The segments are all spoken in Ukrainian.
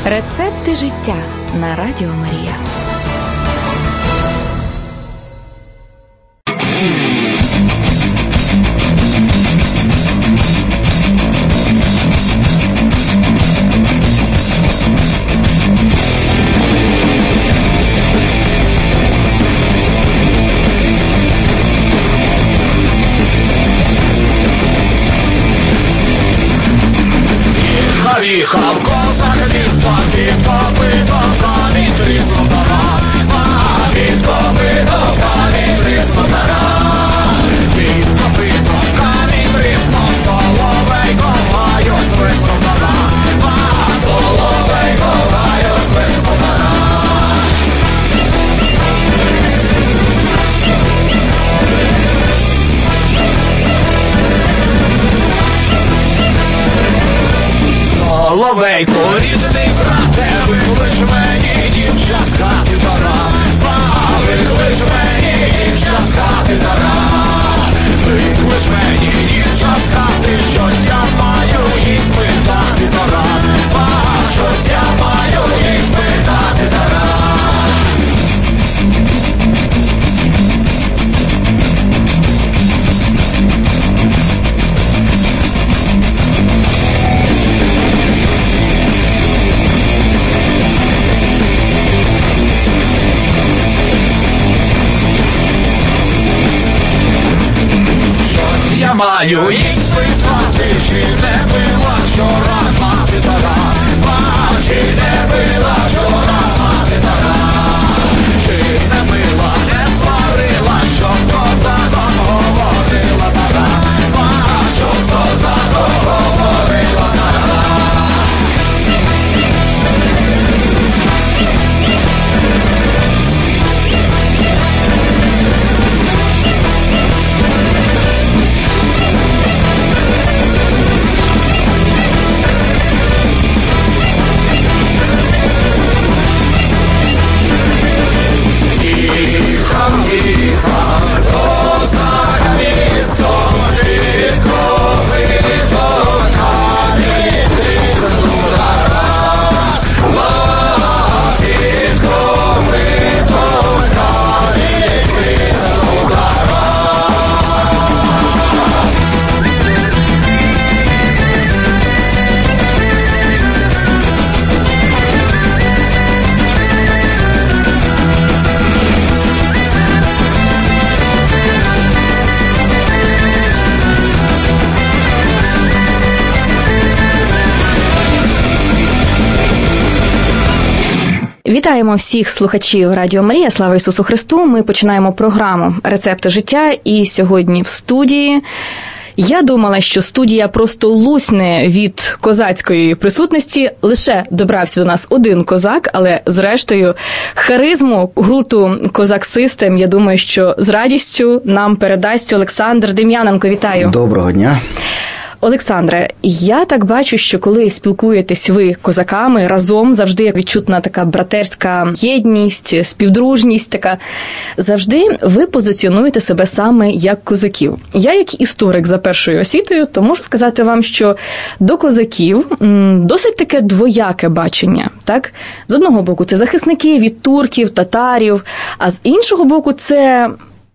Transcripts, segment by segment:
Рецепти життя на Радіо Марія. Їхав козак міста, під копитом камінь тріснув Тарас, а під копитом камінь тріснув Тарас, під копитом камінь тріснув, соловейко гаю свиснув Тарас, а соловейко гаю свиснув Тарас. Соловейко, рідний брате, виклич мені дівча з хати Тарас, виклич мені дівча з хати Тарас, виклич мені дівча з хати, щось я маю їй спитати Тарас, щось я маю їй спитати Тарас. Я маю їй спитати, чи не била вчора мати Тарас, чи не била вчора мати Тарас, чи не била, не сварила, що з козаком говорила Тарас, що з козаком говорила Тарас. Вітаємо всіх слухачів Радіо Марія. Слава Ісусу Христу! Ми починаємо програму «Рецепти життя» і сьогодні в студії. Я думала, що студія просто лусне від козацької присутності. Лише добрався до нас один козак, але зрештою харизму гурту «Козак Систем», я думаю, що з радістю нам передасть Олександр Дем'яненко. Вітаю! Доброго дня! Олександре, я так бачу, що коли спілкуєтесь ви козаками разом, завжди відчутна така братерська єдність, співдружність така. Завжди ви позиціонуєте себе саме як козаків. Я як історик за першою освітою, то можу сказати вам, що до козаків досить таке двояке бачення. Так? З одного боку це захисники від турків, татарів, а з іншого боку це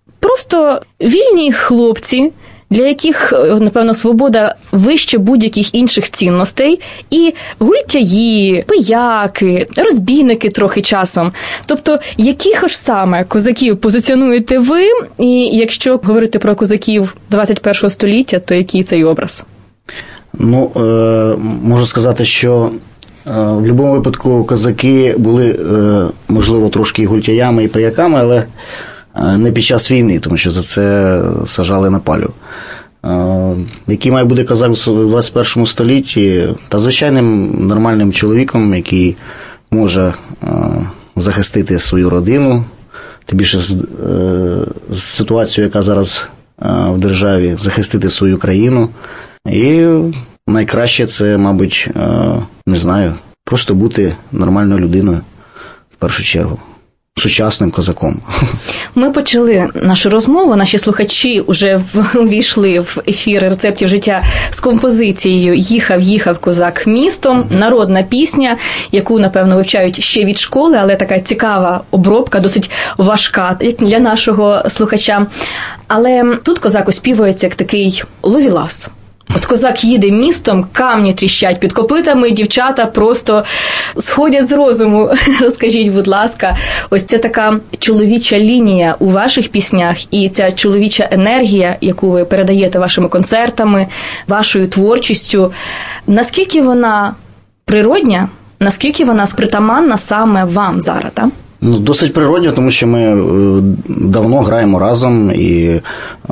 просто вільні хлопці, для яких, напевно, свобода вище будь-яких інших цінностей, і гультяї, пияки, розбійники трохи часом. Тобто, яких ж саме козаків позиціонуєте ви, і якщо говорити про козаків 21 століття, то який цей образ? Ну, можу сказати, що в будь-якому випадку козаки були, можливо, трошки і гультяями, і пияками, але не під час війни, тому що за це сажали на палю. Який має бути козак у 21 столітті? Та звичайним нормальним чоловіком, який може захистити свою родину, тим більше з ситуацією, яка зараз в державі, захистити свою країну. І найкраще це, мабуть, не знаю, просто бути нормальною людиною в першу чергу. сучасним козаком. Ми почали нашу розмову, наші слухачі вже увійшли в ефір рецептів життя з композицією «Їхав козак містом», народна пісня, яку, напевно, вивчають ще від школи, але така цікава обробка, досить важка, як для нашого слухача. Але тут козак оспівується як такий ловілас. От козак їде містом, камні тріщать під копитами, дівчата просто сходять з розуму. Розкажіть, будь ласка, ось це така чоловіча лінія у ваших піснях і ця чоловіча енергія, яку ви передаєте вашими концертами, вашою творчістю. Наскільки вона природня, наскільки вона притаманна саме вам зараз, так? Ну, досить природньо, тому що ми давно граємо разом і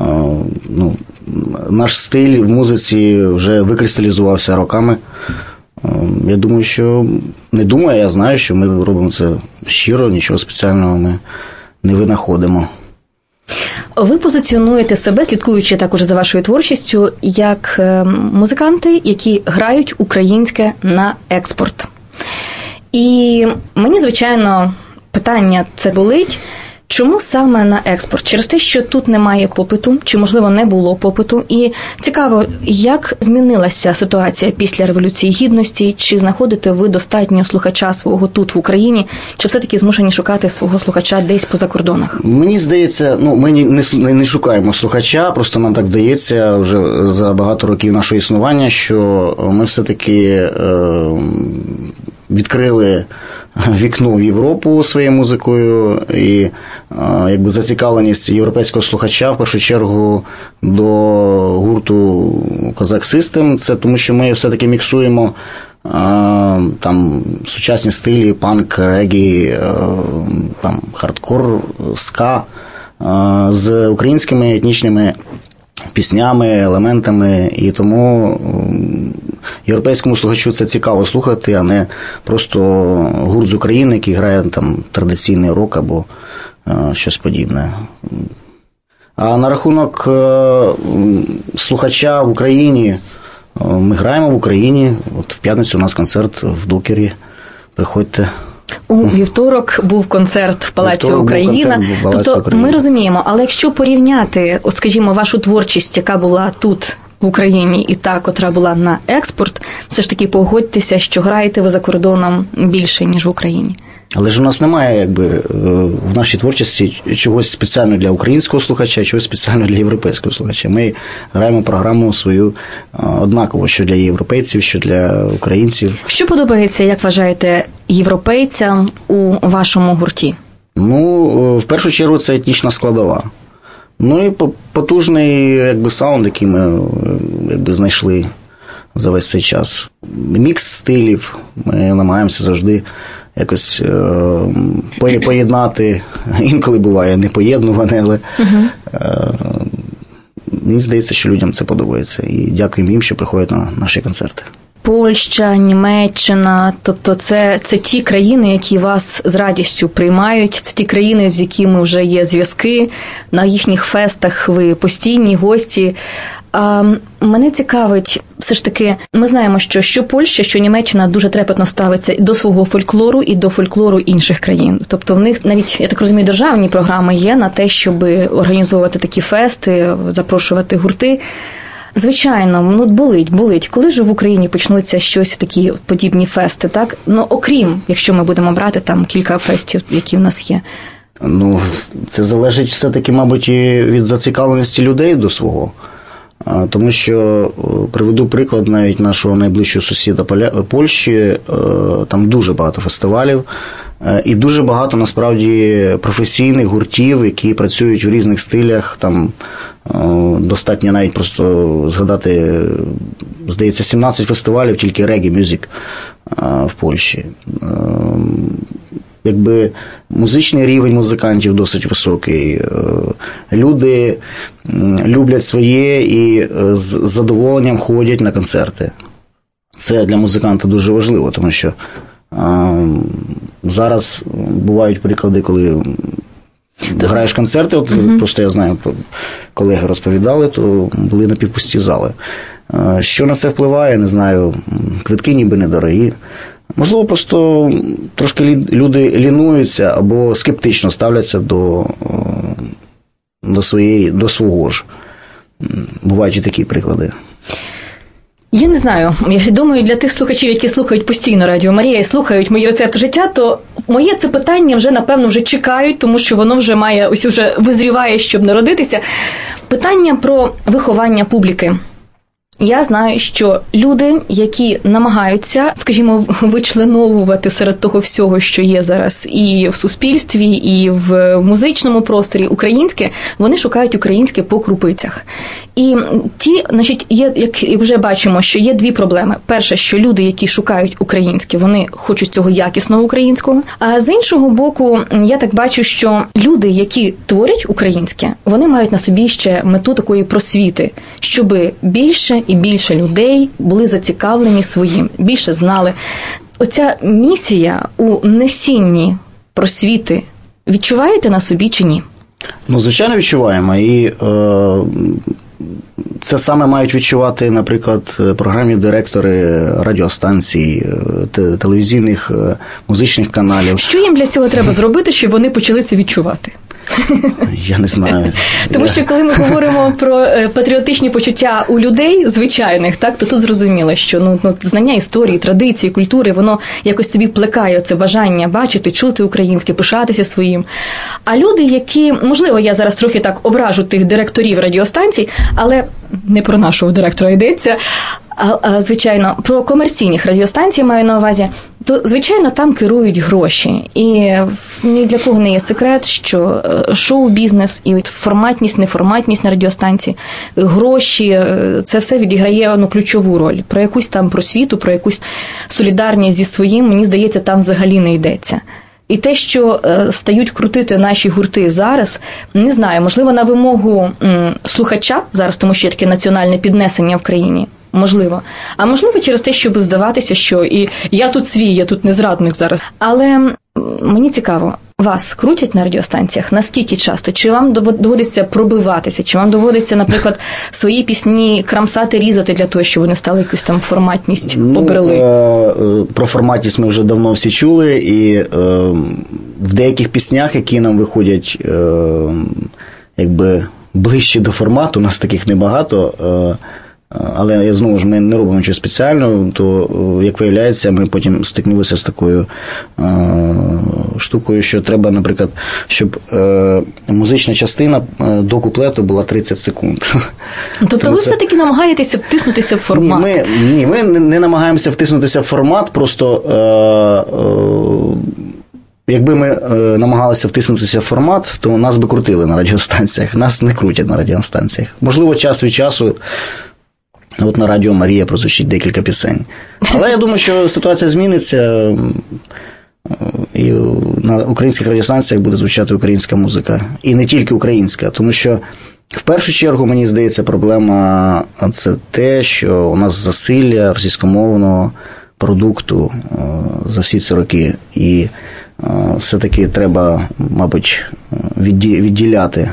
наш стиль в музиці вже викристалізувався роками. Я думаю, я знаю, що ми робимо це щиро, нічого спеціального ми не винаходимо. Ви позиціонуєте себе, слідкуючи також за вашою творчістю, як музиканти, які грають українське на експорт. І мені, звичайно, питання це болить. Чому саме на експорт? Через те, що тут немає попиту, чи, можливо, не було попиту. І цікаво, як змінилася ситуація після Революції Гідності? Чи знаходите ви достатньо слухача свого тут, в Україні? Чи все-таки змушені шукати свого слухача десь по закордонах? Мені здається, ми не шукаємо слухача, просто нам так вдається вже за багато років нашого існування, що ми все-таки відкрили вікно в Європу своєю музикою і якби зацікавленість європейського слухача в першу чергу до гурту Козак Систем. Це тому, що ми все-таки міксуємо там сучасні стилі, панк, регі, там хардкор, ска з українськими етнічними піснями, елементами, і тому європейському слухачу це цікаво слухати, а не просто гурт з України, який грає там традиційний рок або щось подібне. А на рахунок слухача в Україні, ми граємо в Україні. От в п'ятницю у нас концерт в Докері. Приходьте. У вівторок був концерт в Палаці Україна. Тобто ми розуміємо, але якщо порівняти, от, скажімо, вашу творчість, яка була тут в Україні і та, котра була на експорт, все ж таки погодьтеся, що граєте ви за кордоном більше, ніж в Україні. Але ж у нас немає в нашій творчості чогось спеціально для українського слухача, чогось спеціально для європейського слухача. Ми граємо програму свою однаково, що для європейців, що для українців. Що подобається, як вважаєте, європейцям у вашому гурті? В першу чергу це етнічна складова. І потужний саунд, який ми знайшли за весь цей час. Мікс стилів, ми намагаємося завжди якось поєднати, інколи буває непоєднуване, але мені здається, що людям це подобається. І дякуємо їм, що приходять на наші концерти. Польща, Німеччина, тобто це ті країни, які вас з радістю приймають, це ті країни, з якими вже є зв'язки, на їхніх фестах ви постійні гості. Мене цікавить, все ж таки, ми знаємо, що Польща, що Німеччина дуже трепетно ставиться до свого фольклору і до фольклору інших країн. Тобто в них навіть, я так розумію, державні програми є на те, щоб організовувати такі фести, запрошувати гурти. Звичайно, болить. Коли ж в Україні почнуться щось такі подібні фести, так? Окрім, якщо ми будемо брати там кілька фестів, які в нас є. Це залежить все-таки, мабуть, і від зацікавленості людей до свого. Тому що, приведу приклад навіть нашого найближчого сусіда Польщі, там дуже багато фестивалів і дуже багато, насправді, професійних гуртів, які працюють в різних стилях. Там достатньо навіть просто згадати, здається, 17 фестивалів тільки регі-мюзик в Польщі. Музичний рівень музикантів досить високий. Люди люблять своє і з задоволенням ходять на концерти. Це для музиканта дуже важливо, тому що зараз бувають приклади, коли граєш концерти, просто я знаю, колеги розповідали, то були напівпусті зали. Що на це впливає, не знаю, квитки ніби недорогі. Можливо, просто трошки люди лінуються або скептично ставляться до свого ж. Бувають і такі приклади. Я не знаю, я думаю, для тих слухачів, які слухають постійно Радіо Марія і слухають мої рецепти життя, то моє це питання вже, напевно, вже чекають, тому що воно вже має, ось вже визріває, щоб народитися. Питання про виховання публіки. Я знаю, що люди, які намагаються, скажімо, вичленовувати серед того всього, що є зараз і в суспільстві, і в музичному просторі українське, вони шукають українське по крупицях. І значить, є, як вже бачимо, що є дві проблеми. Перше, що люди, які шукають українське, вони хочуть цього якісного українського. А з іншого боку, я так бачу, що люди, які творять українське, вони мають на собі ще мету такої просвіти, щоб більше і більше людей були зацікавлені своїм, більше знали. Оця місія у несінні просвіти відчуваєте на собі чи ні? Ну, звичайно, відчуваємо. І це саме мають відчувати, наприклад, програмні директори радіостанцій, телевізійних, музичних каналів. Що їм для цього треба зробити, щоб вони почали це відчувати? Я не знаю. Тому що коли ми говоримо про патріотичні почуття у людей звичайних, так, то тут зрозуміло, що знання історії, традиції, культури, воно якось собі плекає це бажання бачити, чути українське, пишатися своїм. А люди, які, можливо, я зараз трохи так ображу тих директорів радіостанцій, але не про нашого директора йдеться, а звичайно, про комерційних радіостанцій маю на увазі, то, звичайно, там керують гроші. І ні для кого не є секрет, що шоу-бізнес і форматність, неформатність на радіостанції, гроші, це все відіграє ключову роль. Про якусь там просвіту, про якусь солідарність зі своїм, мені здається, там взагалі не йдеться. І те, що стають крутити наші гурти зараз, не знаю, можливо, на вимогу слухача зараз, тому що є таке національне піднесення в країні, можливо. А можливо, через те, щоб здаватися, що і я тут свій, я тут не зрадник зараз. Але мені цікаво, вас крутять на радіостанціях? Наскільки часто? Чи вам доводиться пробиватися? Чи вам доводиться, наприклад, свої пісні крамсати, різати для того, щоб вони стали якусь там форматність обрели? Про форматність ми вже давно всі чули, і в деяких піснях, які нам виходять якби ближче до формату, у нас таких небагато, але, знову ж, ми не робимо нічого спеціального, то, як виявляється, ми потім стикнулися з такою штукою, що треба, наприклад, щоб музична частина до куплету була 30 секунд. Тобто ви все-таки намагаєтеся втиснутися в формат? Ні, ми не намагаємося втиснутися в формат, просто якби ми намагалися втиснутися в формат, то нас би крутили на радіостанціях. Нас не крутять на радіостанціях. Можливо, час від часу от на Радіо Марія прозвучить декілька пісень. Але я думаю, що ситуація зміниться, і на українських радіостанціях буде звучати українська музика. І не тільки українська, тому що в першу чергу, мені здається, проблема – це те, що у нас засилля російськомовного продукту за всі ці роки. І все-таки треба, мабуть, відділяти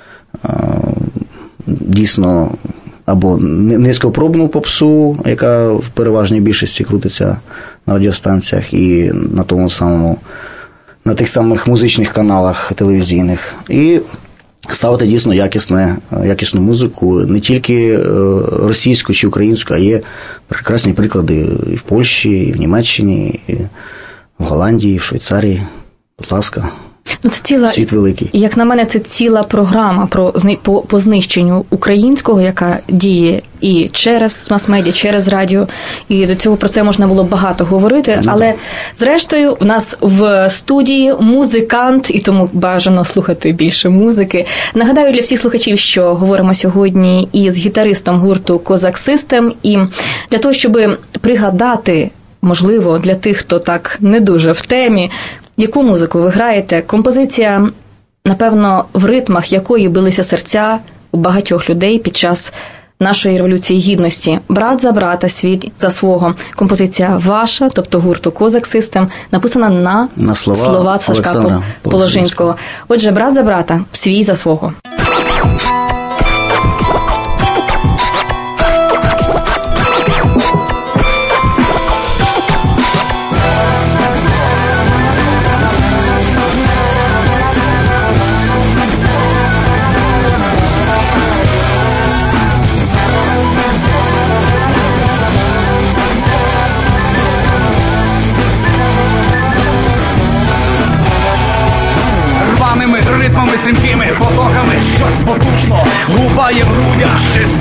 дійсно або низькопробну попсу, яка в переважній більшості крутиться на радіостанціях і на тому самому, на тих самих музичних каналах телевізійних, і ставити дійсно якісну музику, не тільки російську чи українську, а є прекрасні приклади і в Польщі, і в Німеччині, і в Голландії, і в Швейцарії. Будь ласка. Це світ великий. Як на мене, це ціла програма по знищенню українського, яка діє і через мас-медіа, через радіо. І до цього про це можна було багато говорити. Але, зрештою, в нас в студії музикант, і тому бажано слухати більше музики. Нагадаю для всіх слухачів, що говоримо сьогодні із гітаристом гурту Козак Систем. І для того, щоб пригадати, можливо, для тих, хто так не дуже в темі, яку музику ви граєте? Композиція, напевно, в ритмах якої билися серця у багатьох людей під час нашої Революції Гідності. «Брат за брата, світ за свого». Композиція ваша, тобто гурту Козак Систем, написана на слова Сашка Положинського. Отже, «Брат за брата, свій за свого».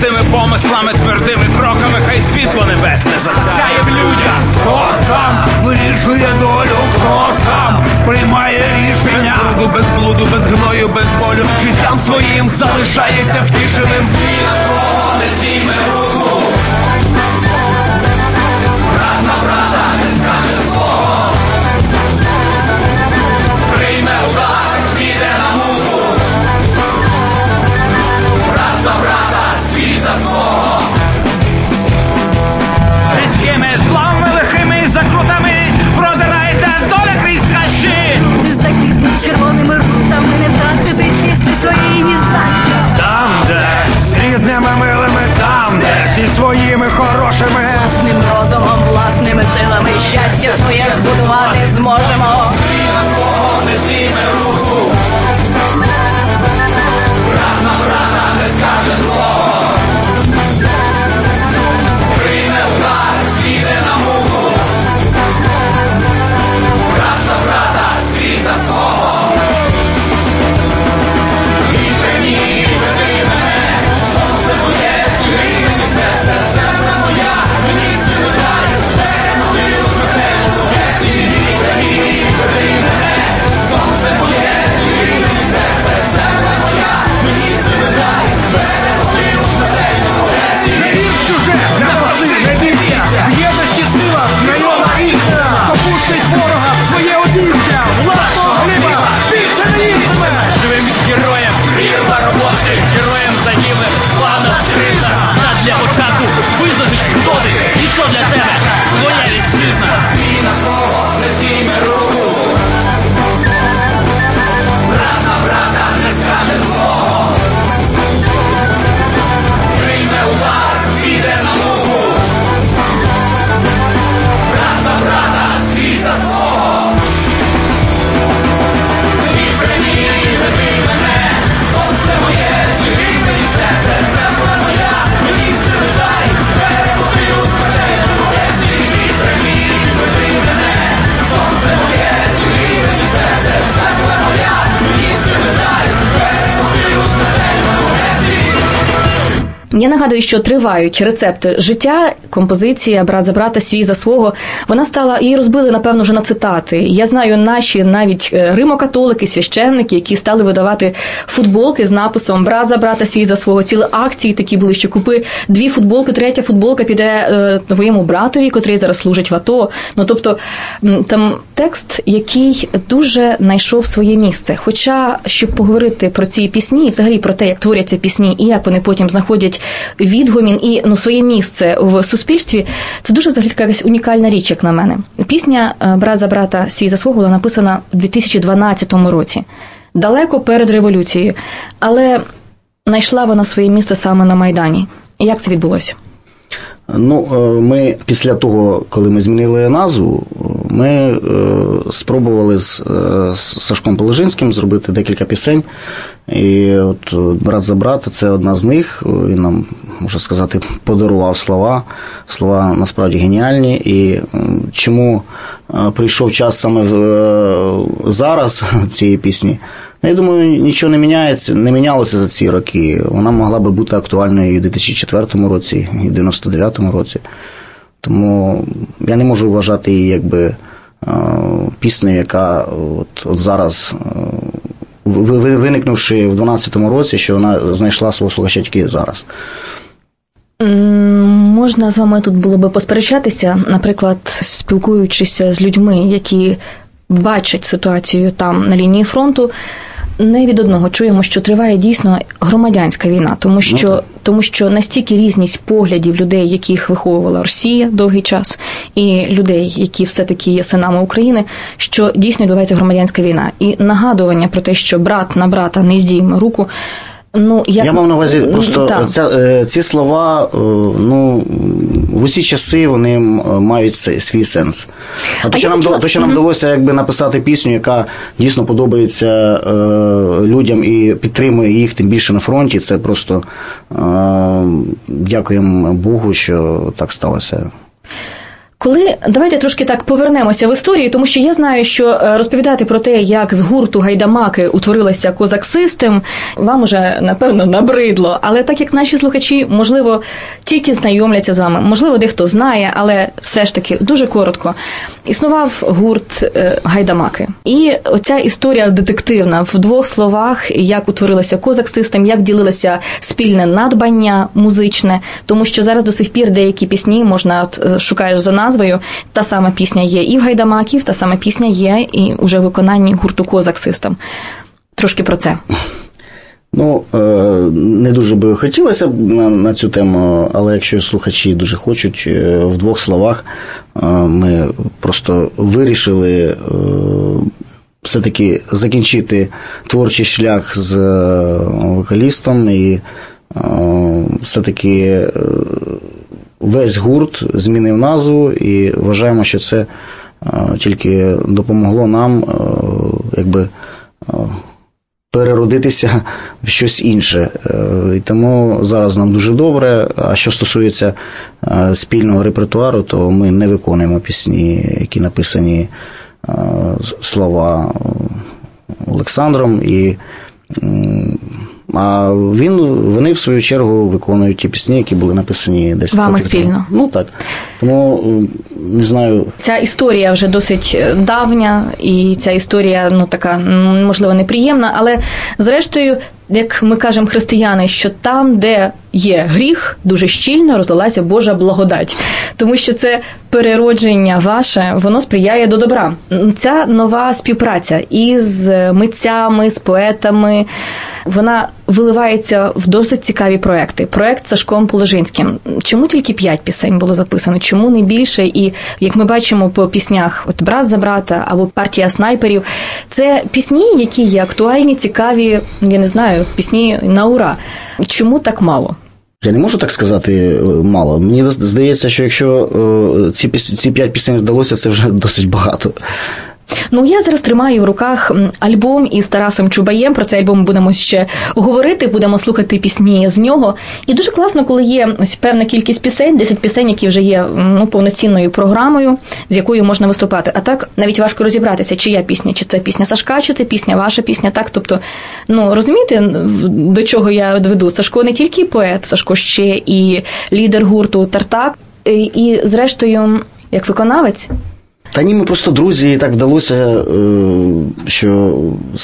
простими помислами, твердими кроками, хай світло небесне засяє в людях. Хто сам вирішує долю, хто сам приймає рішення. Без блуду, без гною, без болю, життям своїм залишається втішеним. Зміна свого не зійме руку, брат на брата не скаже свого, прийме удар, піде на муку, брат за брата, свій за свого. Різкими злами, лихими і закрутами продирається доля крізь хащі. Люди заквітнуть червоними рутами, не втратити тісти своєї ні за що. Там, де з рідними милими, там, де зі своїми хорошими. Власним розумом, власними силами щастя своє збудувати зможемо. Зміна свого не зійме руку, брат на брата не скаже свого, прийме удар, піде на муку, брат за брата, свій за свого. Вітри мій, веди мене, сонце моє, зігрій мені серце, земля моя, мені сили дай, перемогти у смертельному геці. Вітри мій, веди мене, сонце моє, зігрій мені серце, земля моя, мені сили дай, перемогти у смертельному геці. Не вір чуже, не носи, не бійся. В єдності сила, знайома істина. Попустить ворога в своє обійстя. Власного хліба більше не їстиме. Живим героям прірва роботи, героям загиблих славна криза. Та для початку визначиш, хто ти і що для тебе твоя вітчизна. Зміна свого не зійме руку, брат на брата не скаже свого, прийме удар, піде на муку, брат за брата, свій за свого. Вітри мій, веди мене, сонце моє, зігрій мені серце, земля моя, мені сили дай, перемогти у смертельному геці. Вітри мій, веди мене, сонце моє, зігрій мені серце, земля моя, мені сили дай, перемогти у смертельному геці. Я нагадую, що тривають рецепти життя, композиція «Брат за брата, свій за свого». Вона стала, її розбили, напевно, вже на цитати. Я знаю наші навіть римокатолики, священники, які стали видавати футболки з написом «Брат за брата, свій за свого». Цілі акції такі були, що купи 2 футболки, 3-я футболка піде твоєму братові, котрий зараз служить в АТО. Ну, тобто, там текст, який дуже знайшов своє місце. Хоча, щоб поговорити про ці пісні, і взагалі про те, як творяться пісні, і як вони потім знаходять відгомін і своє місце в суспільстві, це дуже взагалі така якась унікальна річ, як на мене. Пісня «Брат за брата, свій за свого» була написана в 2012 році, далеко перед революцією, але знайшла вона своє місце саме на Майдані. І як це відбулося? Ну, ми після того, коли ми змінили назву, ми спробували з Сашком Положинським зробити декілька пісень. І от «Брат за брата» – це одна з них. Він нам, можна сказати, подарував слова. Слова насправді геніальні. І чому прийшов час саме зараз цієї пісні? Я думаю, нічого не мінялося за ці роки. Вона могла би бути актуальною і в 2004 році, і в 99 році. Тому я не можу вважати її якби піснею, яка от зараз, виникнувши в 2012 році, що вона знайшла свого слухача тільки зараз. Можна з вами тут було би посперечатися, наприклад, спілкуючися з людьми, які бачать ситуацію там на лінії фронту, не від одного чуємо, що триває дійсно громадянська війна, тому що настільки різність поглядів людей, яких виховувала Росія довгий час, і людей, які все-таки є синами України, що дійсно відбувається громадянська війна. І нагадування про те, що брат на брата не здійме руку, я мав на увазі, просто ці слова, в усі часи вони мають свій сенс. А то, що нам вдалося якби написати пісню, яка дійсно подобається людям і підтримує їх, тим більше на фронті, це просто дякуємо Богу, що так сталося. Давайте трошки так повернемося в історію, тому що я знаю, що розповідати про те, як з гурту «Гайдамаки» утворилася Козак Систем, вам уже, напевно, набридло. Але так як наші слухачі, можливо, тільки знайомляться з вами, можливо, дехто знає, але все ж таки дуже коротко. Існував гурт «Гайдамаки». І оця історія детективна в двох словах, як утворилася Козак Систем, як ділилося спільне надбання музичне, тому що зараз до сих пір деякі пісні можна, шукаєш за назвою, та сама пісня є і в «Гайдамаків», та сама пісня є і вже в виконанні гурту «Козак Систем». Трошки про це. Не дуже би хотілося на цю тему, але якщо слухачі дуже хочуть, в двох словах ми просто вирішили все-таки закінчити творчий шлях з вокалістом і все-таки весь гурт змінив назву і вважаємо, що це тільки допомогло нам переродитися в щось інше. І тому зараз нам дуже добре. А що стосується спільного репертуару, то ми не виконуємо пісні, які написані слова Олександром, а вони, в свою чергу, виконують ті пісні, які були написані десь вами спільно. Так. Тому, не знаю... Ця історія вже досить давня, і ця історія, така, можливо, неприємна, але, зрештою, як ми кажемо християни, що там, де є гріх, дуже щільно розлилася Божа благодать. Тому що це переродження ваше, воно сприяє до добра. Ця нова співпраця із митцями, з поетами, вона виливається в досить цікаві проекти. Проект з Сашком Положинським. Чому тільки 5 пісень було записано? Чому не більше? І, як ми бачимо по піснях «Брат за брата» або «Партія снайперів», це пісні, які є актуальні, цікаві, я не знаю, пісні на ура. Чому так мало? Я не можу так сказати мало. Мені здається, що якщо ці 5 пісень вдалося, це вже досить багато. Я зараз тримаю в руках альбом із Тарасом Чубаєм. Про цей альбом будемо ще говорити, будемо слухати пісні з нього. І дуже класно, коли є ось певна кількість пісень, 10 пісень, які вже є повноцінною програмою, з якою можна виступати. А так навіть важко розібратися, чия пісня, чи це пісня Сашка, чи це пісня ваша пісня. Так, тобто, розумієте, до чого я веду? Сашко не тільки поет, Сашко ще і лідер гурту «Тартак», і зрештою, як виконавець. Та ні, ми просто друзі, і так вдалося, що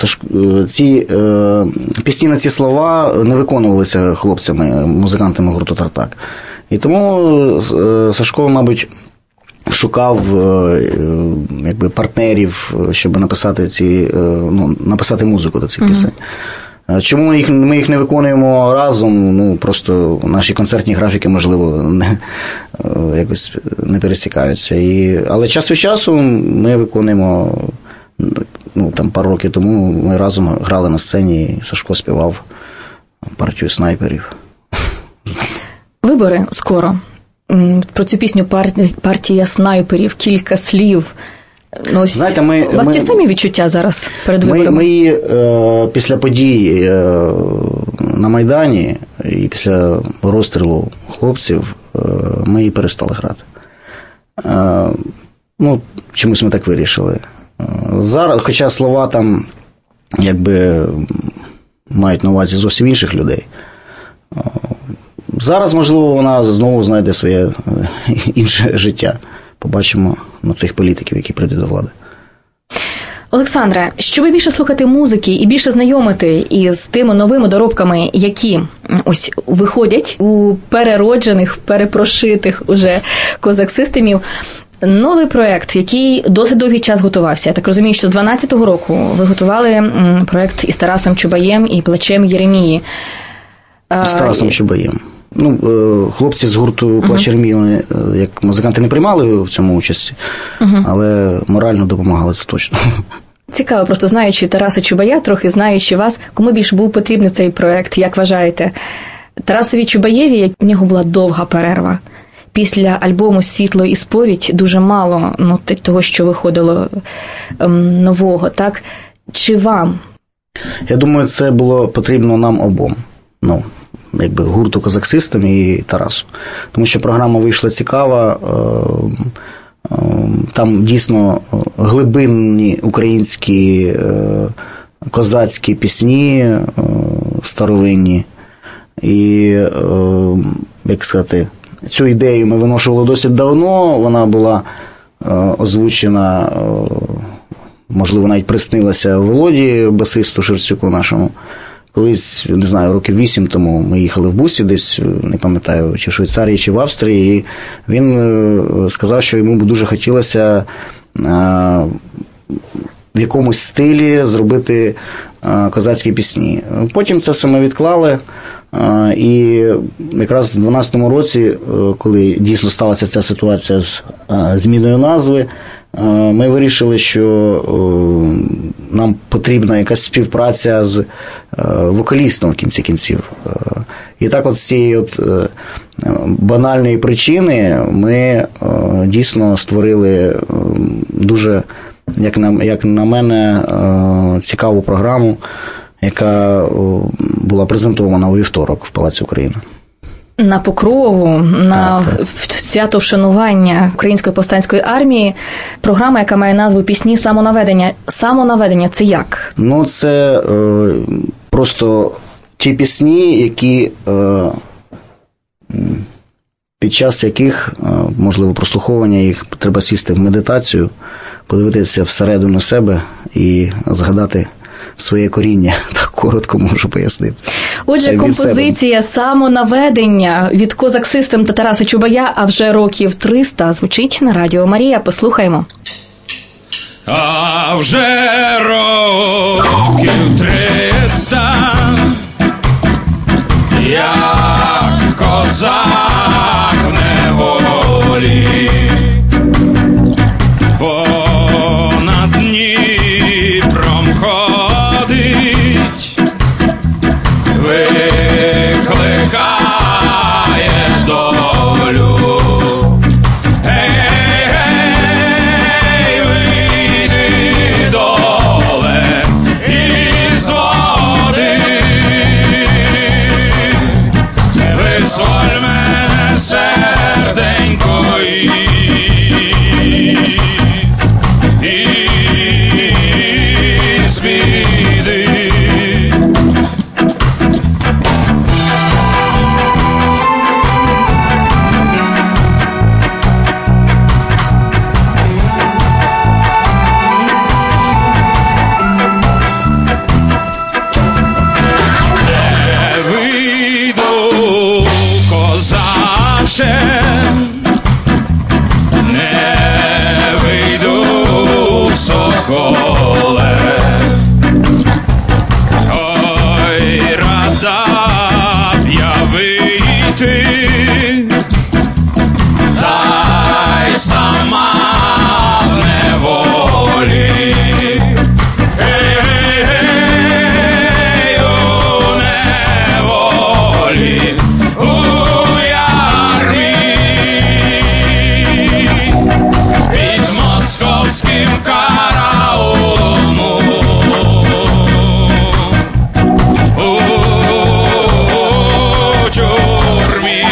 ці пісні на ці слова не виконувалися хлопцями, музикантами гурту «Тартак». І тому Сашко, мабуть, шукав партнерів, щоб написати музику до цих пісень. Чому ми їх не виконуємо разом? Просто наші концертні графіки, можливо, якось не пересікаються. Але час від часу ми виконуємо, пару років тому ми разом грали на сцені, і Сашко співав партію снайперів. Вибори скоро. Про цю пісню «Партія снайперів», кілька слів. Знаєте, у вас ті самі відчуття зараз перед виборами? Ми після подій на Майдані і після розстрілу хлопців ми її перестали грати. Чомусь ми так вирішили. Зараз, хоча слова там мають на увазі зовсім інших людей. Зараз, можливо, вона знову знайде своє інше життя. Побачимо на цих політиків, які прийдуть до влади. Олександре, щоб більше слухати музики і більше знайомити із тими новими доробками, які ось виходять у перероджених, перепрошитих уже козак-системів, новий проєкт, який досить довгий час готувався. Я так розумію, що з 12-го року ви готували проєкт із Тарасом Чубаєм і Плачем Єремії. З Тарасом Чубаєм. Хлопці з гурту «Плач Єремії», як музиканти, не приймали в цьому участі, але морально допомагали, це точно. Цікаво, просто знаючи Тараса Чубая, трохи знаючи вас, кому більше був потрібний цей проєкт, як вважаєте? Тарасові Чубаєві, в нього була довга перерва. Після альбому «Світло і сповідь» дуже мало того, що виходило нового, так? Чи вам? Я думаю, це було потрібно нам обом. гурту «Козак Систем» і Тарасу. Тому що програма вийшла цікава, Там дійсно глибинні українські козацькі пісні старовинні. І, як сказати, цю ідею ми виношували досить давно, вона була озвучена, можливо, навіть приснилася Володі, басисту Шерстюку нашому. Колись, не знаю, років 8 тому ми їхали в бусі десь, не пам'ятаю, чи в Швейцарії, чи в Австрії, і він сказав, що йому б дуже хотілося в якомусь стилі зробити козацькі пісні. Потім це все ми відклали, і якраз в 2012 році, коли дійсно сталася ця ситуація з зміною назви, ми вирішили, що нам потрібна якась співпраця з вокалістом в кінці кінців. І так от з цієї банальної причини ми дійсно створили дуже, як на мене, цікаву програму, яка була презентована у вівторок в Палаці України. На Покрову, на свято вшанування Української повстанської армії, програма, яка має назву «Пісні самонаведення». Самонаведення – це як? Ну, це просто ті пісні, які під час яких, можливо, прослуховування їх, треба сісти в медитацію, подивитися всередину себе і згадати своє коріння, так коротко можу пояснити. Отже, композиція «Самонаведення» від Козак Систем та Тараса Чубая, а вже років 300, звучить на Радіо Марія. Послухаймо. А вже років 300, як козак в неволі, понад Дніпром ходить, викликає долю. Гей, вийди, доле, із води, визволь мене, серденько, із біди. Не вийду, соколе, ой, рада б я вийти, та й сама в неволі. Гей, у неволі, московським караулом у тюрмі.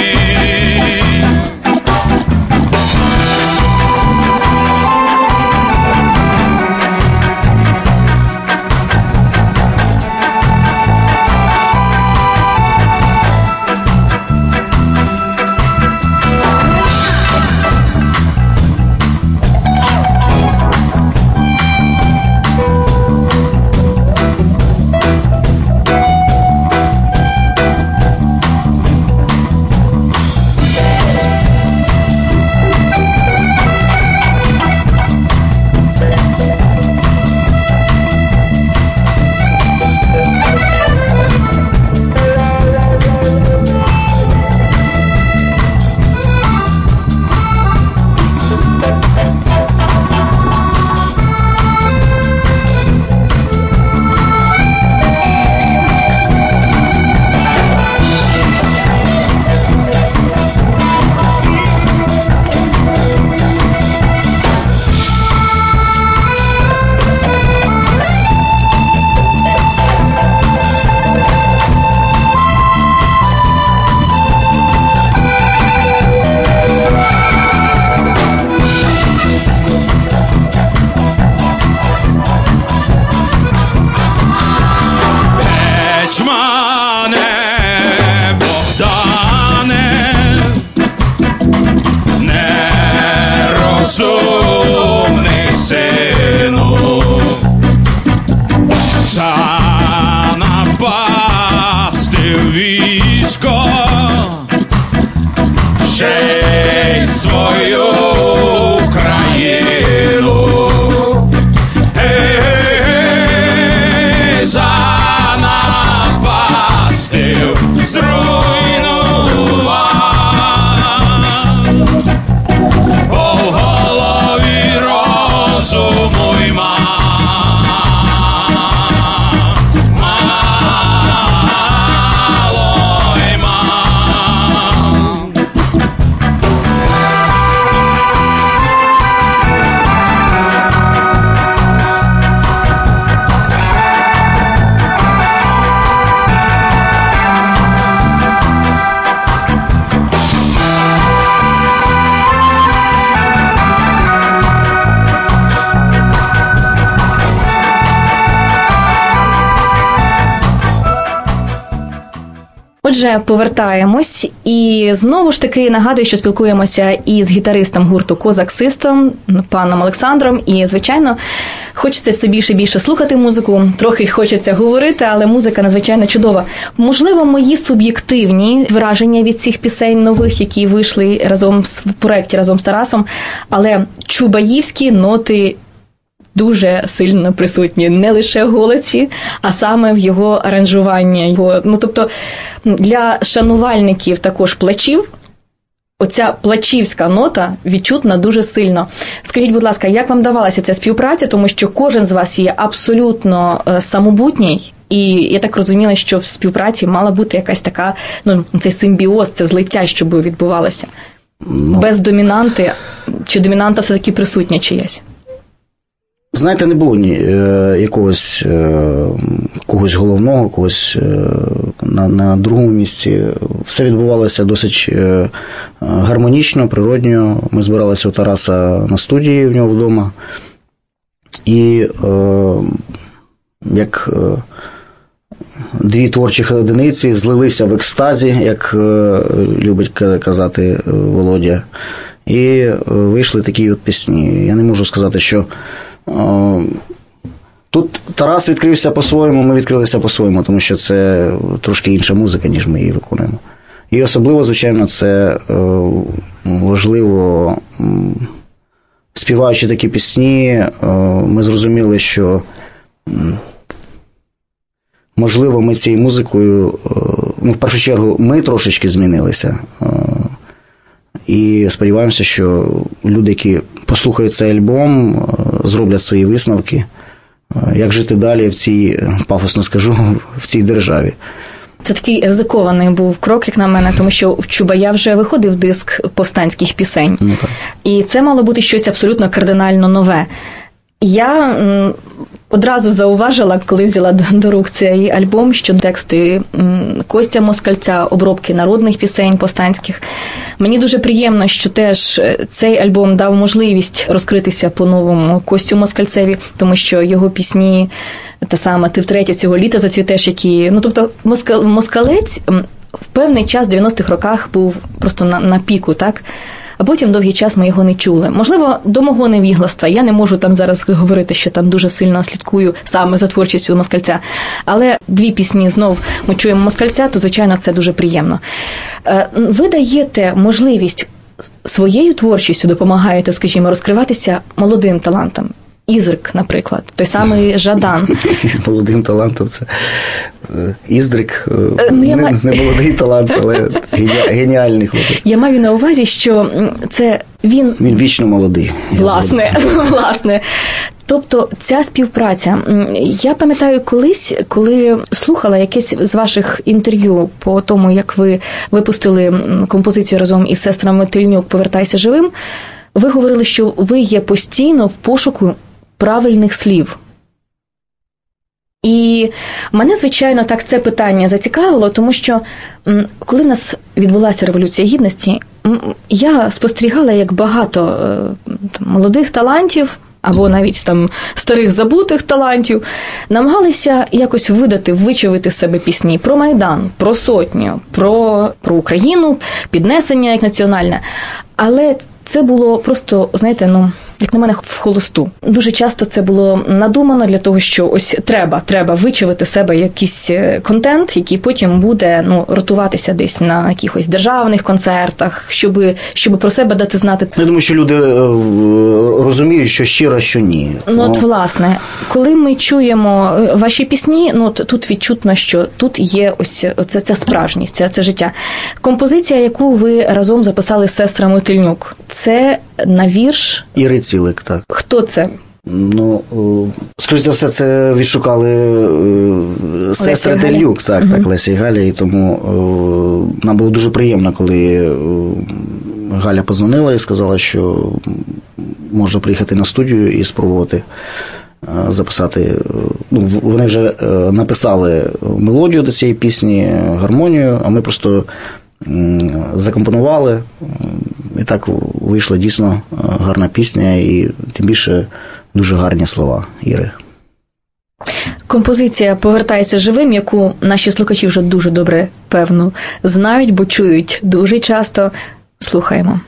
Отже, повертаємось і знову ж таки нагадую, що спілкуємося із гітаристом гурту «Козак Систем» паном Олександром. І, звичайно, хочеться все більше і більше слухати музику, трохи хочеться говорити, але музика надзвичайно чудова. Можливо, мої суб'єктивні враження від цих пісень нових, які вийшли разом в проєкті разом з Тарасом, але чубаївські ноти дуже сильно присутні не лише в голосі, а саме в його аранжуванні. Тобто для шанувальників також плачів оця плачівська нота відчутна дуже сильно. Скажіть, будь ласка, як вам давалася ця співпраця? Тому що кожен з вас є абсолютно самобутній, і я так розуміла, що в співпраці мала бути якась така, цей симбіоз, це злиття, щоб відбувалося. Без домінанти, чи домінанта все-таки присутня чиясь? Знаєте, не було якогось когось головного, когось на другому місці. Все відбувалося досить гармонічно, природньо. Ми збиралися у Тараса на студії в нього вдома. І як дві творчі одиниці злилися в екстазі, як любить казати Володя. І вийшли такі от пісні. Я не можу сказати, що тут Тарас відкрився по-своєму, ми відкрилися по-своєму, тому що це трошки інша музика, ніж ми її виконуємо. І особливо, звичайно, це важливо, співаючи такі пісні, ми зрозуміли, що можливо ми цією музикою, в першу чергу, ми трошечки змінилися. І сподіваємося, що люди, які послухають цей альбом, зроблять свої висновки, як жити далі в цій, пафосно скажу, в цій державі. Це такий ризикований був крок, як на мене, тому що в Чубая вже виходив диск повстанських пісень. І це мало бути щось абсолютно кардинально нове. Я одразу зауважила, коли взяла до рук цей альбом, що тексти Костя Москальця, обробки народних пісень повстанських. Мені дуже приємно, що теж цей альбом дав можливість розкритися по-новому Костю Москальцеві, тому що його пісні, та саме «Ти втретє цього літа зацвітеш», які... тобто Москалець в певний час в 90-х роках був просто на піку, так? А потім довгий час ми його не чули. Можливо, до мого невігластва. Я не можу там зараз говорити, що там дуже сильно слідкую саме за творчістю Москальця. Але дві пісні знов ми чуємо Москальця, то, звичайно, це дуже приємно. Ви даєте можливість своєю творчістю, допомагаєте, скажімо, розкриватися молодим талантам. Іздрик, наприклад, той самий Жадан. Молодим талантом це Іздрик, не молодий талант, але геніальний хлопець. Я маю на увазі, що це він вічно молодий. Власне. Тобто ця співпраця, я пам'ятаю колись, коли слухала якесь з ваших інтерв'ю по тому, як ви випустили композицію разом із сестрами Тильнюк «Повертайся живим», ви говорили, що ви є постійно в пошуку правильних слів. І мене, звичайно, так це питання зацікавило, тому що коли в нас відбулася Революція Гідності, я спостерігала, як багато молодих талантів, або навіть там старих забутих талантів, намагалися якось вичавити з себе пісні про Майдан, про Сотню, про Україну, піднесення як національне. Але це було просто, знаєте, як на мене, в холосту. Дуже часто це було надумано для того, що ось треба вичавити з себе якийсь контент, який потім буде ротуватися десь на якихось державних концертах, щоб про себе дати знати. Я думаю, що люди розуміють, що щиро, що ні. От, власне, коли ми чуємо ваші пісні, тут відчутно, що тут є ось ця справжність, це життя. Композиція, яку ви разом записали з сестрами Тильнюк, це на вірш Іри Цілик, так. Хто це? Ну, скоріше за все, це відшукали сестри Тельюк, так, Леся і Галя, і тому нам було дуже приємно, коли Галя подзвонила і сказала, що можна приїхати на студію і спробувати записати. Ну, вони вже написали мелодію до цієї пісні, гармонію, а ми просто закомпонували, і так вийшла дійсно гарна пісня, і тим більше дуже гарні слова Іри. Композиція «Повертайся живим», яку наші слухачі вже дуже добре, певно, знають, бо чують дуже часто. Слухаємо.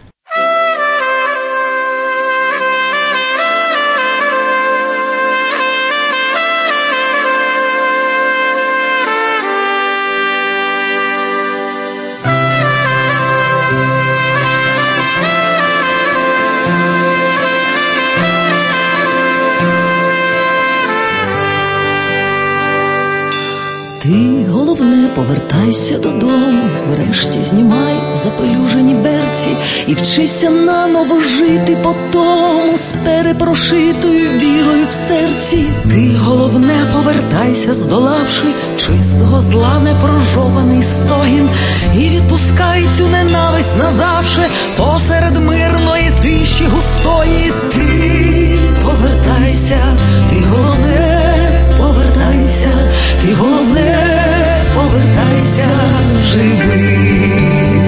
Ти, головне, повертайся додому, врешті знімай запелюжені берці і вчися наново жити по тому з перепрошитою вірою в серці. Ти, головне, повертайся, здолавши чистого зла непрожований стогін, і відпускай цю ненависть назавше посеред мирної тиші густої. Ти, повертайся, ти, головне, повертайся, ти, головне, повертайся живим.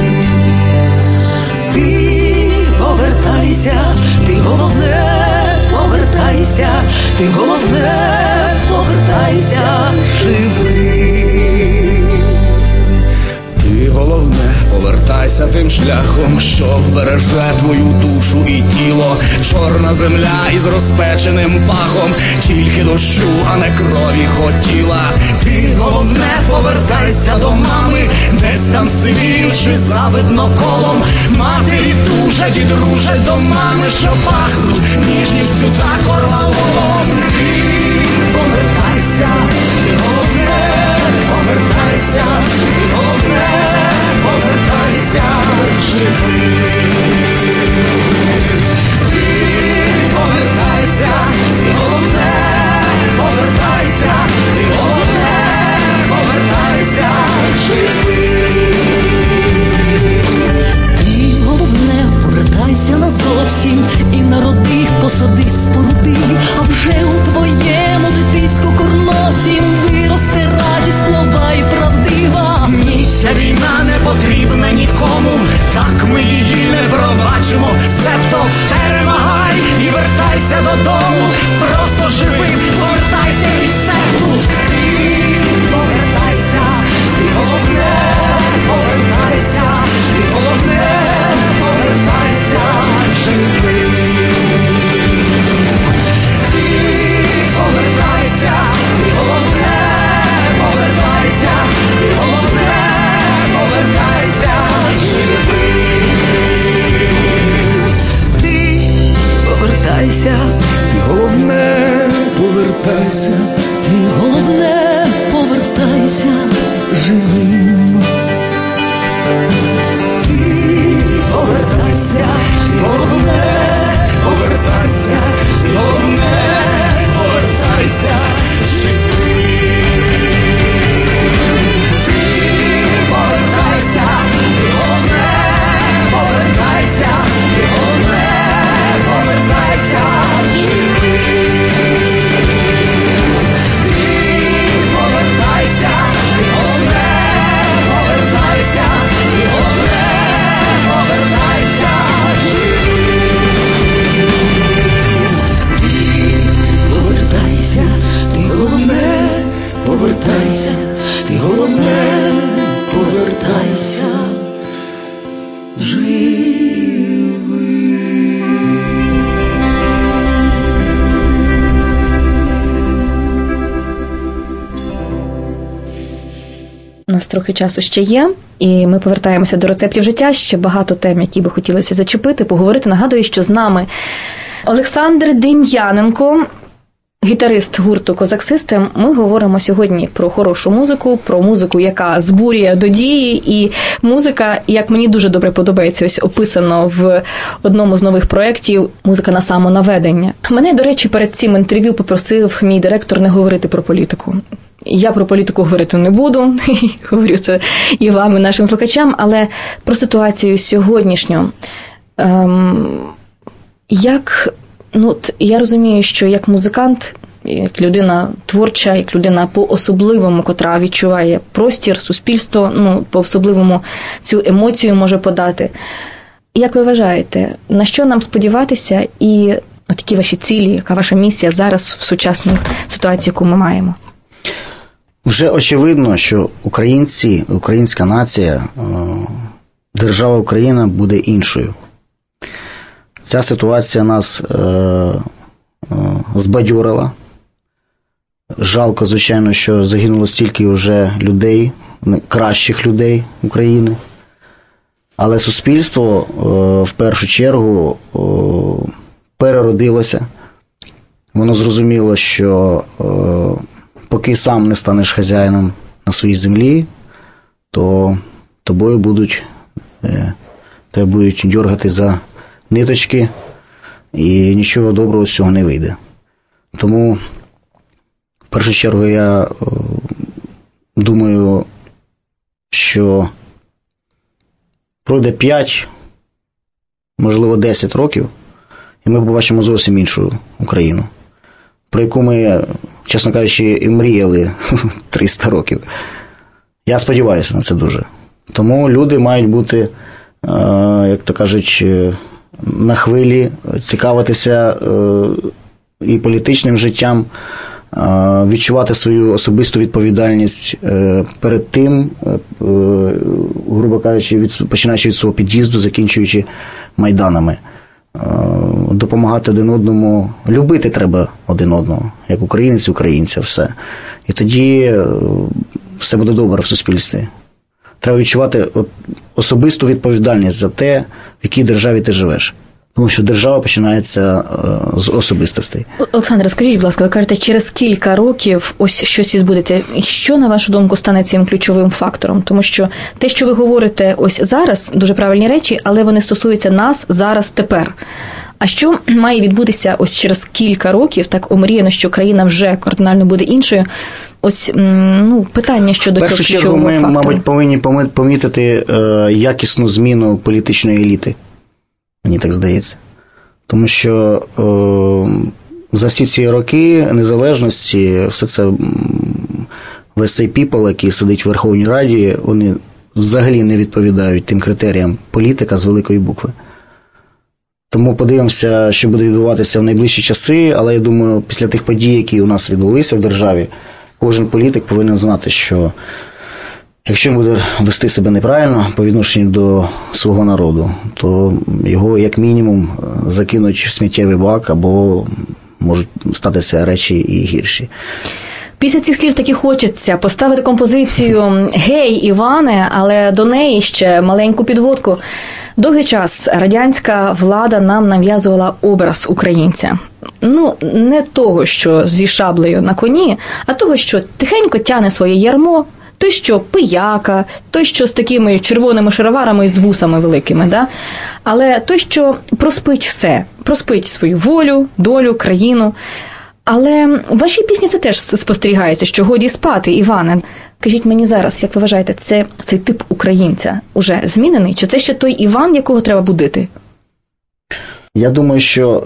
Ти, повертайся, ти, головне, повертайся, ти, головне, повертайся живим. Ти, головне, повертайся тим шляхом, що вбереже твою душу і тіло. Чорна земля із розпеченим пахом, тільки дощу, а не крові хотіла. Ти, головне, повертайся до мами, десь там сивіючи завидно колом. Матері тужать і дружать до мами, що пахнуть ніжністю та корвалолом. Ти, повертайся, ти, головне, повертайся, ти, головне, повертайся живим. Ти, повертайся, ти, головне, повертайся, ти, головне, повертайся живим. Ти, головне, повертайся назовсім і народи, посади, споруди, а вже у твоєму дитиську-курносім виросте радість нова і правдива. Ні, ця війна не потрібна нікому, так ми її не пробачимо. Себто перемагай і вертайся додому, просто живим, повертайся і все тут. Ти, повертайся, ти, головне, повертайся, ти, головне, повертайся живим. Ти, повертайся, ти, головне, повертайся, ти, головне, повертайся живим. Ти, повертайся, ти, головне, повертайся, Ти, головне, повертайся живим. ти, повертайся, ти, головне, повертайся, ти, головне, повертайся живим. Ти, повертайся, ти, головне, повертайся, ти, головне, повертайся живим. Ти, повертайся, ти, головне, повертайся, ти, головне, повертайся живим. Ти, повертайся, ти, головне, повертайся, ти, головне, повертайся живим. У нас трохи часу ще є, і ми повертаємося до рецептів життя. Ще багато тем, які би хотілося зачепити, поговорити. Нагадую, що з нами Олександр Дем'яненко, гітарист гурту «Козак Систем». Ми говоримо сьогодні про хорошу музику, про музику, яка збурює до дії, і музика, як мені дуже добре подобається, ось описано в одному з нових проєктів, музика на самонаведення. Мене, до речі, перед цим інтерв'ю попросив мій директор не говорити про політику. Я про політику говорити не буду, говорю це і вам, і нашим слухачам, але про ситуацію сьогоднішню. Я розумію, що як музикант, як людина творча, як людина по-особливому, котра відчуває простір, суспільство, по-особливому цю емоцію може подати. Як ви вважаєте, на що нам сподіватися і такі ваші цілі, яка ваша місія зараз в сучасній ситуації, яку ми маємо? Вже очевидно, що українці, українська нація, держава Україна буде іншою. Ця ситуація нас збадьорила. Жалко, звичайно, що загинуло стільки вже людей, кращих людей України. Але суспільство в першу чергу переродилося. Воно зрозуміло, що поки сам не станеш хазяїном на своїй землі, то тебе будуть дьоргати за ниточки, і нічого доброго з цього не вийде. Тому, в першу чергу, я думаю, що пройде 5, можливо 10 років, і ми побачимо зовсім іншу Україну, про яку ми, чесно кажучи, і мріяли 300 років. Я сподіваюся на це дуже. Тому люди мають бути, як то кажуть, на хвилі, цікавитися і політичним життям, відчувати свою особисту відповідальність перед тим, грубо кажучи, починаючи від свого під'їзду, закінчуючи майданами. Допомагати один одному, любити треба один одного, як українець українця, все. І тоді все буде добре в суспільстві. Треба відчувати особисту відповідальність за те, в якій державі ти живеш. Тому що держава починається з особистостей. Олександре, скажіть, будь ласка, ви кажете, через кілька років ось щось відбудеться. Що, на вашу думку, стане цим ключовим фактором? Тому що те, що ви говорите ось зараз, дуже правильні речі, але вони стосуються нас зараз, тепер. А що має відбутися ось через кілька років, так омріяно, що країна вже кардинально буде іншою? Ось, питання щодо цього ключового фактору. В першу чергу ми, мабуть, повинні помітити якісну зміну політичної еліти. Мені так здається. Тому що за всі ці роки незалежності, все це, весь цей піпл, який сидить в Верховній Раді, вони взагалі не відповідають тим критеріям політика з великої букви. Тому подивимося, що буде відбуватися в найближчі часи, але я думаю, після тих подій, які у нас відбулися в державі, кожен політик повинен знати, що якщо він буде вести себе неправильно по відношенню до свого народу, то його, як мінімум, закинуть в сміттєвий бак, або можуть статися речі і гірші. Після цих слів таки хочеться поставити композицію «Гей, Іване», але до неї ще маленьку підводку. Довгий час радянська влада нам нав'язувала образ українця. Не того, що зі шаблею на коні, а того, що тихенько тяне своє ярмо, той, що пияка, той, що з такими червоними шароварами і з вусами великими, да? Але той, що проспить все, проспить свою волю, долю, країну. Але в вашій пісні це теж спостерігається, що годі спати, Іване. Кажіть мені зараз, як ви вважаєте, цей тип українця уже змінений? Чи це ще той Іван, якого треба будити? Я думаю, що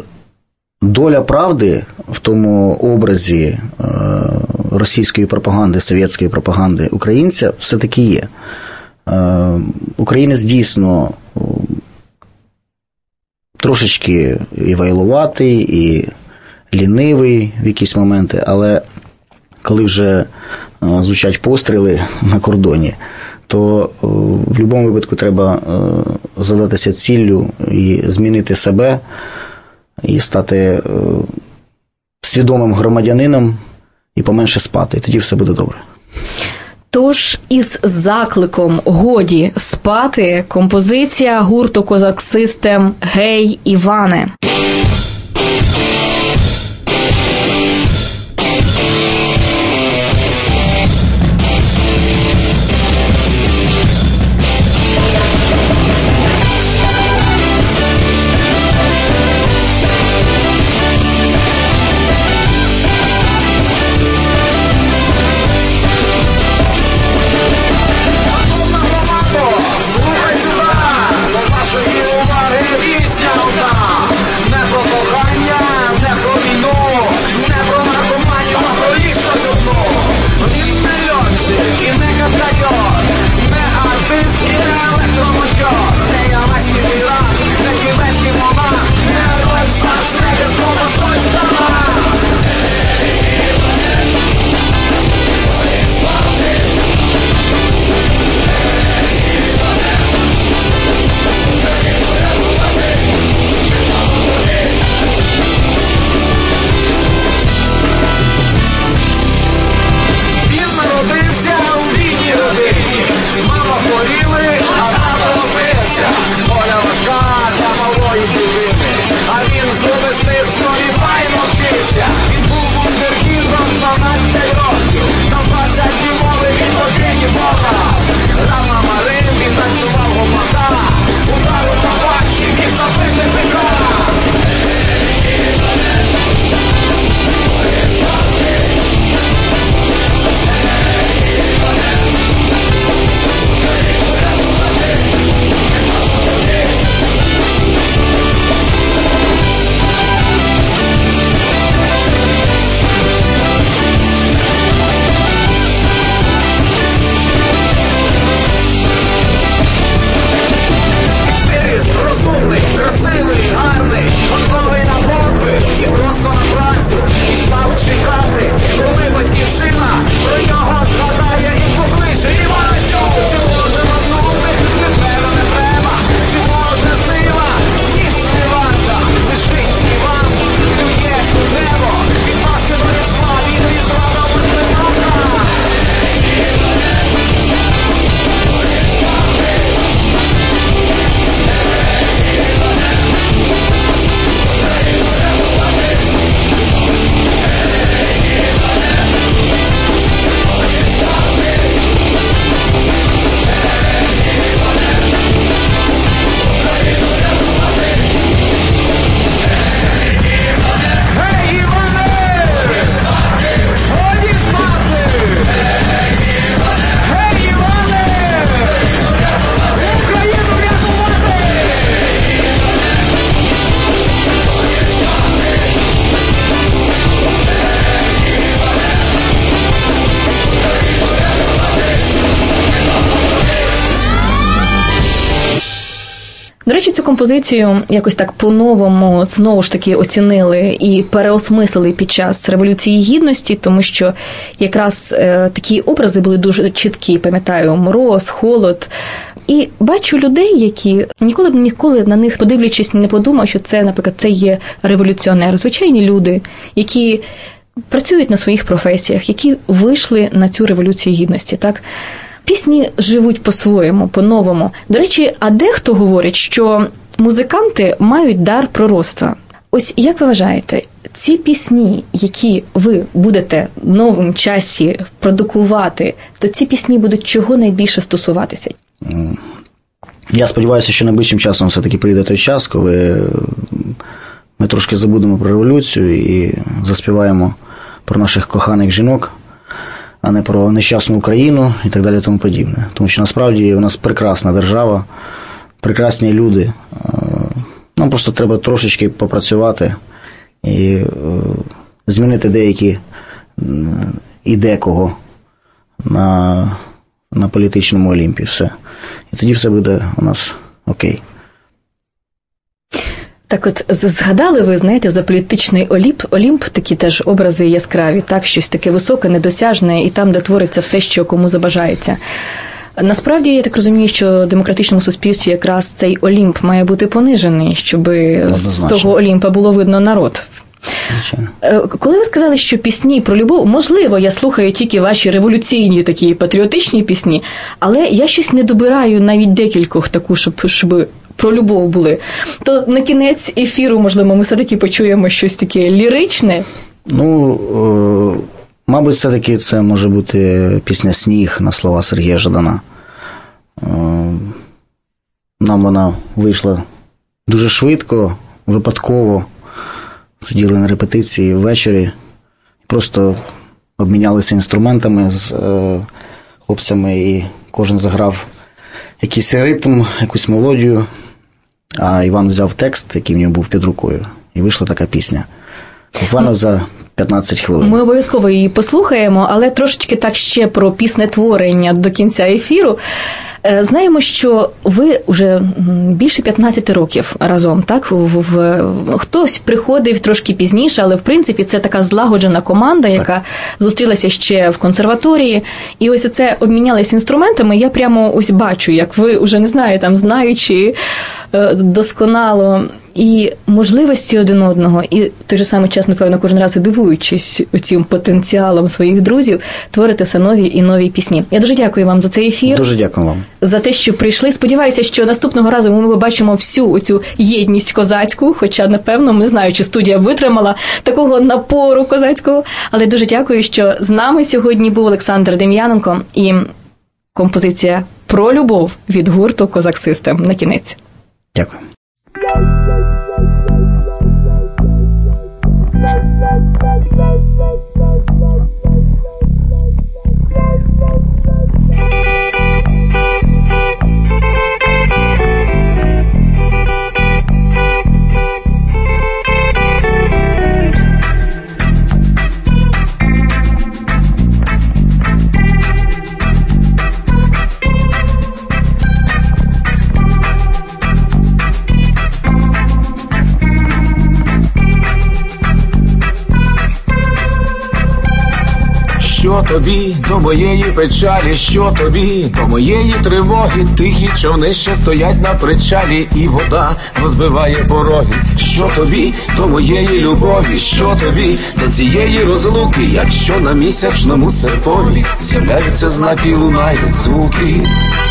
доля правди в тому образі російської пропаганди, совєтської пропаганди українця все-таки є. Українець дійсно трошечки і вайлуватий, і лінивий в якісь моменти, але коли вже звучать постріли на кордоні, то в будь-якому випадку треба задатися ціллю і змінити себе, і стати свідомим громадянином, і поменше спати, і тоді все буде добре. Тож із закликом «Годі спати» композиція гурту «Козак Систем» «Гей, Іване». До речі, цю композицію якось так по-новому знову ж таки оцінили і переосмислили під час Революції Гідності, тому що якраз такі образи були дуже чіткі, пам'ятаю, мороз, холод. І бачу людей, які ніколи на них, подивлячись, не подумав, що це, наприклад, це є революціонер. Звичайні люди, які працюють на своїх професіях, які вийшли на цю Революцію Гідності, так? Пісні живуть по-своєму, по-новому. До речі, а дехто говорить, що музиканти мають дар пророцтва. Ось як ви вважаєте, ці пісні, які ви будете в новому часі продукувати, то ці пісні будуть чого найбільше стосуватися? Я сподіваюся, що найближчим часом все-таки прийде той час, коли ми трошки забудемо про революцію і заспіваємо про наших коханих жінок, а не про нещасну Україну і так далі і тому подібне. Тому що насправді у нас прекрасна держава, прекрасні люди. Нам просто треба трошечки попрацювати і змінити деякі і декого на політичному Олімпі. Все. І тоді все буде у нас окей. Так от, згадали ви, знаєте, за політичний Олімп, такі теж образи яскраві, так, щось таке високе, недосяжне, і там, де твориться все, що кому забажається. Насправді, я так розумію, що в демократичному суспільстві якраз цей Олімп має бути понижений, щоб з того Олімпа було видно народ. Звичайно. Коли ви сказали, що пісні про любов, можливо, я слухаю тільки ваші революційні такі патріотичні пісні, але я щось не добираю навіть декількох таку, щоб про любов були. То на кінець ефіру, можливо, ми все-таки почуємо щось таке ліричне? Мабуть, все-таки це може бути пісня «Сніг» на слова Сергія Жадана. Нам вона вийшла дуже швидко, випадково. Сиділи на репетиції ввечері, просто обмінялися інструментами з хлопцями, і кожен заграв якийсь ритм, якусь мелодію, а Іван взяв текст, який в нього був під рукою, і вийшла така пісня. Буквально за 15 хвилин. Ми обов'язково її послухаємо, але трошечки так ще про піснетворення до кінця ефіру. Знаємо, що ви вже більше 15 років разом, так? Хтось приходив трошки пізніше, але, в принципі, це така злагоджена команда, яка зустрілася ще в консерваторії. І ось це обмінялися інструментами. Я прямо ось бачу, як ви вже, не знаю, там, знаючи досконало і можливості один одного, і в той же самий час, напевно, кожен раз і дивуючись цим потенціалом своїх друзів, творити все нові і нові пісні. Я дуже дякую вам за цей ефір. Дуже дякую вам. За те, що прийшли. Сподіваюся, що наступного разу ми побачимо всю цю єдність козацьку, хоча, напевно, не знаю, чи студія витримала такого напору козацького, але дуже дякую, що з нами сьогодні був Олександр Дем'яненко і композиція «Про любов» від гурту «Козак Систем» на кінець. Дякую. Що тобі до моєї печалі, що тобі до моєї тривоги, тихі човни ще стоять на причалі, і вода розбиває пороги. Що тобі до моєї любові, що тобі до цієї розлуки, якщо на місячному серпові з'являються знаки, лунають звуки.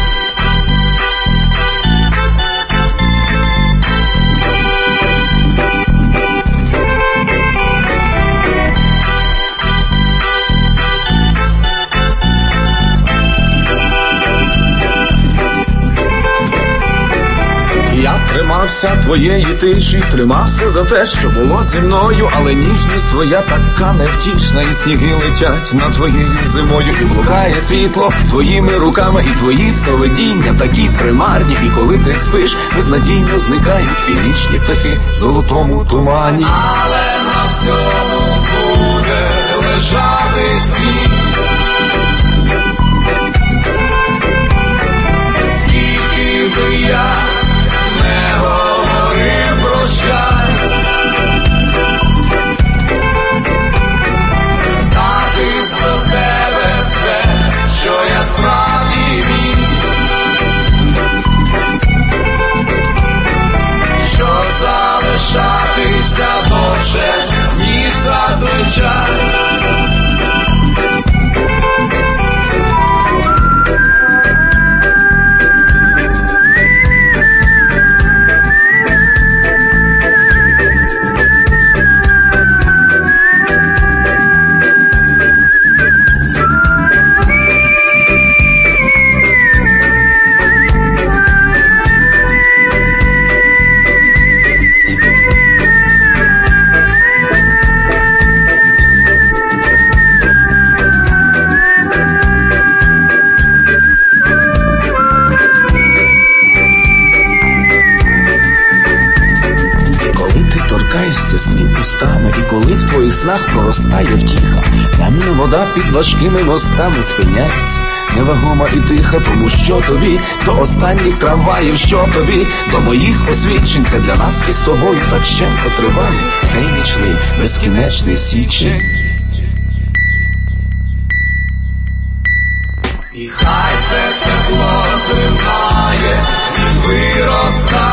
Тримався твоєї тиші, тримався за те, що було зі мною, але ніжність твоя така невтішна, і сніги летять над твоєю зимою, і блукає світло твоїми руками, і твої сновидіння такі примарні, і коли ти спиш, безнадійно зникають північні птахи в золотому тумані. Але на всьому буде лежати сніг, скільки би я не настає втіха. Темна вода під важкими мостами спиняється, невагома і тиха, тому що тобі до останніх трамваїв, що тобі до моїх освідчень. Це для нас із тобою так щемко триває цей нічний безкінечний січень. І хай це тепло зринає і виростає